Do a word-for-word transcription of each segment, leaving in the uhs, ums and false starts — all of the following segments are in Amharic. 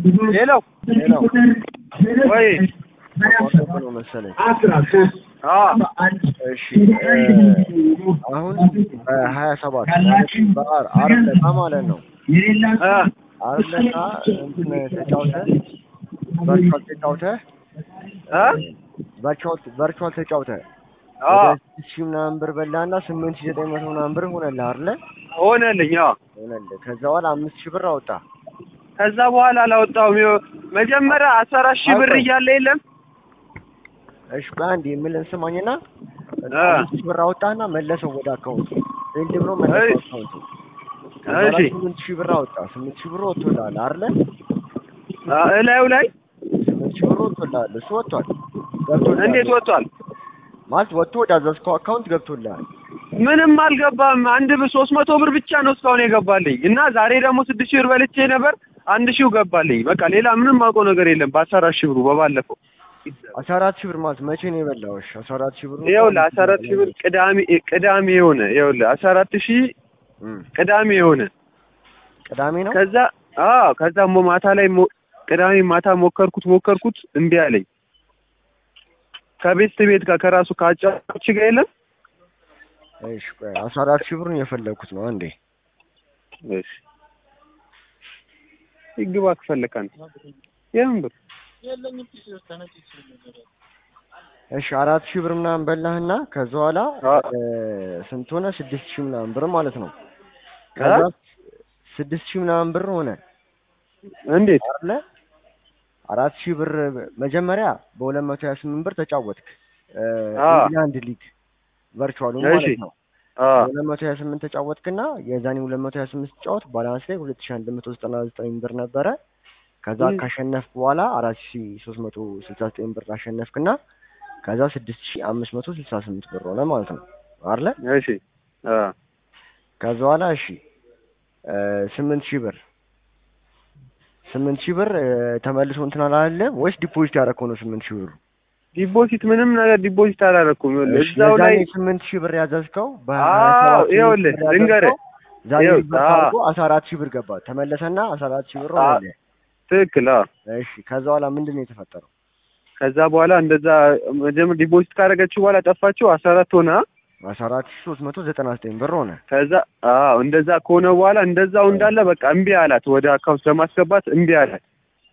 ሄሎ ሄሎ ወይ አቋርጦ ነው መሰለኝ። አዎ እሺ አሁን ሀያ ሰባት ማለት በአር አርብ ዕለት ማለት ነው። አ አርብ ዕለት እንትን ተጫውተህ ቨርቹዋል ተጫውተህ አ ቨርቹዋል ቨርቹዋል ተጫውተህ አ ወደ ስድስት ሺህ ምናምን ብር በላና ስምንት ሺህ ዘጠኝ መቶ ምናምን ብር ሆነልህ አይደለ? ሆነልኝ። አዎ ሆነልህ። ከዛ በኋላ አምስት ሺህ ብር አወጣ። ከዛ በኋላ አላወጣሁም። ይኸው መጀመሪያ አስራ አራት ሺህ ብር እያለ የለም። እሺ አንዴ የምልህን ስማኝና አ አምስት ሺህ ብር አወጣና መለሰው ወደ አካውንት ፊልድ ብሎ መለሰው አካውንቱ። ከዛ በኋላ እሺ ስምንት ሺህ ብር አወጣ። ስምንት ሺህ ብር ወጥቶልሃል አይደለ? አ እላዩ ላይ ስምንት ሺህ ብር ወጥቶልሃል። እሱ ወጥቷል። ገብቶልሃል። እንዴት ወጥቷል? ማለት ወጥቶ ወደ አዘዝከው አካውንት ገብቶልሃል። ምንም አልገባም። አንድ ብር ሶስት መቶ ብር ብቻ ነው እስካሁን የገባልኝ እና ዛሬ ደግሞ ስድስት ሺህ ብር በልቼ ነበር። አንድ ሺው ገባልኝ። በቃ ሌላ ምንም አውቀው ነገር የለም። በአስራ አራት ሺህ ብሩ በባለፈው አስራ አራት ሺህ ብር ማለት መቼ ነው የበላው? እሺ አስራ አራት ሺህ ብር ይኸውልህ አስራ አራት ሺህ ብር ቅዳሜ ቅዳሜ የሆነ ይኸውልህ አስራ አራት ሺህ ቅዳሜ የሆነ ቅዳሜ ነው። ከዛ አዎ ከዛ ማታ ላይ ቅዳሜ ማታ ሞከርኩት ሞከርኩት እምቢ አለኝ። ከቤት ቤት ጋር ከራሱ ካጫዎች ጋር የለም። እሺ ቆይ አስራ አራት ሺህ ብሩን የፈለኩት ነው አንዴ። እሺ ይግባ ከፈለካን የምን ብር እሺ አራት ሺህ ብር ምናምን በላህና ከዛ በኋላ ስንት ሆነ? ስድስት ሺህ ምናምን ብር ማለት ነው። ከዛ ስድስት ሺህ ምናምን ብር ሆነ። እንዴት አይደለ? አራት ሺህ ብር መጀመሪያ በሁለት መቶ ሀያ ስምንት ብር ተጫወትክ። ኢንግላንድ ሊግ ቨርቹዋሉ ማለት ነው። ሁለት መቶ ሀያ ስምንት ተጫወትክና የዛኔ ሁለት መቶ ሀያ ስምንት ተጫወት ባላንስ ላይ ሁለት ሺህ አንድ መቶ ዘጠና ዘጠኝ ብር ነበረ። ከዛ ካሸነፍክ በኋላ አራት ሺህ ሶስት መቶ ስልሳ ዘጠኝ ብር አሸነፍክና ከዛ ስድስት ሺህ አምስት መቶ ስልሳ ስምንት ብር ሆነ ማለት ነው አይደለ? እሺ አ ከዛ በኋላ እሺ ስምንት ሺህ ብር ስምንት ሺህ ብር ተመልሶ እንትን አላለ ወይስ ዲፖዚት ያደረከው ነው? ስምንት ሺህ ብር ዲፖዚት ምንም ነገር ዲፖዚት አላደረኩም። እዛው ላይ ስምንት ሺህ ብር ያዘዝከው አዎ ይኸውልህ ልንገርህ ዛሬ ብታርጎ አስራ አራት ሺህ ብር ገባ ተመለሰና አስራ አራት ሺህ ብር ሆነ። ትክክል። አዎ እሺ ከዛ በኋላ ምንድን ነው የተፈጠረው? ከዛ በኋላ እንደዛ መጀመሪያ ዲፖዚት ካደረገችው በኋላ ጠፋችው አስራ አራት ሆነ። አስራ አራት ሺህ ሶስት መቶ ዘጠና ዘጠኝ ብር ሆነ። ከዛ አዎ እንደዛ ከሆነ በኋላ እንደዛው እንዳለ በቃ እምቢ አላት። ወደ አካውንት ለማስገባት እምቢ አላት።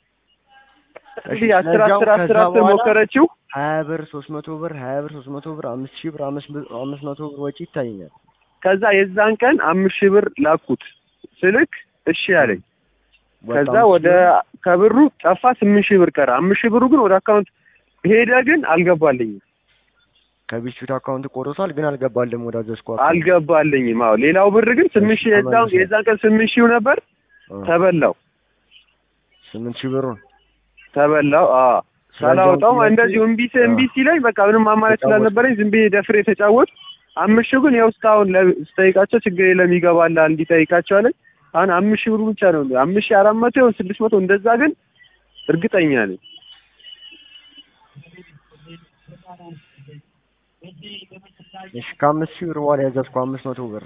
እሺ አስር አስር አስር አስር ሞከረችው። ሀያ ብር ሶስት መቶ ብር ሀያ ብር ሶስት መቶ ብር አምስት ሺህ ብር አምስት መቶ ብር ወጪ ይታየኛል። ከዛ የዛን ቀን አምስት ሺህ ብር ላኩት ስልክ እሺ አለኝ። ከዛ ወደ ከብሩ ጠፋ ስምንት ሺህ ብር ቀረ። አምስት ሺህ ብሩ ግን ወደ አካውንት ሄደ ግን አልገባልኝም። ከቢስኩት አካውንት ቆርጧል ግን አልገባልኝም። ወደ አዘዝኩ አልገባልኝም። አዎ ሌላው ብር ግን ስምንት ሺህ የዛው የዛን ቀን ስምንት ሺህ ነበር ተበላው። ስምንት ሺህ ብሩን ተበላው። አዎ ሳላወጣው እንደዚሁ እምቢ እምቢ ሲለኝ በቃ ምንም አማራጭ ስላልነበረኝ ዝም ብዬ ደፍሬ ተጫወት። አምስት ሺህ ግን ያው እስካሁን ለስጠይቃቸው ችግር የለም ይገባላል እንዲጠይቃቸው አለኝ። አሁን አምስት ሺህ ብር ብቻ ነው አምስት ሺህ አራት መቶ ወይ ስድስት መቶ እንደዛ ግን እርግጠኛ ነኝ። እሺ ከአምስት ሺህ ብር በኋላ ያዘዝኩ አምስት መቶ ብር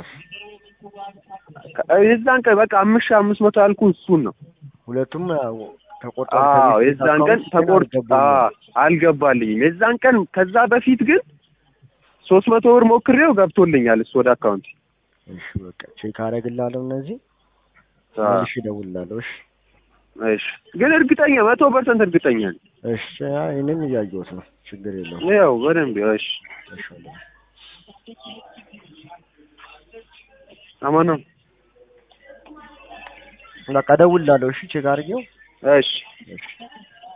የዛን ቀን በቃ አምስት ሺህ አምስት መቶ ያልኩህ እሱን ነው። ሁለቱም ተቆርጧል። አዎ የዛን ቀን ተቆርጧ አልገባልኝም። የዛን ቀን ከዛ በፊት ግን ሶስት መቶ ብር ሞክሬው ገብቶልኛል እሱ ወደ አካውንት። እሺ በቃ ቼክ አደርግልሃለሁ እነዚህ እሺ እደውልልሃለሁ። እሺ እሺ ግን እርግጠኛ መቶ ፐርሰንት እርግጠኛ ነኝ። እሺ እኔም እያየሁት ነው ችግር የለውም። ያው በደንብ እሺ እሺ አማን ነው በቃ እደውልልሃለሁ። እሺ ቼክ አድርጌው እሺ እሺ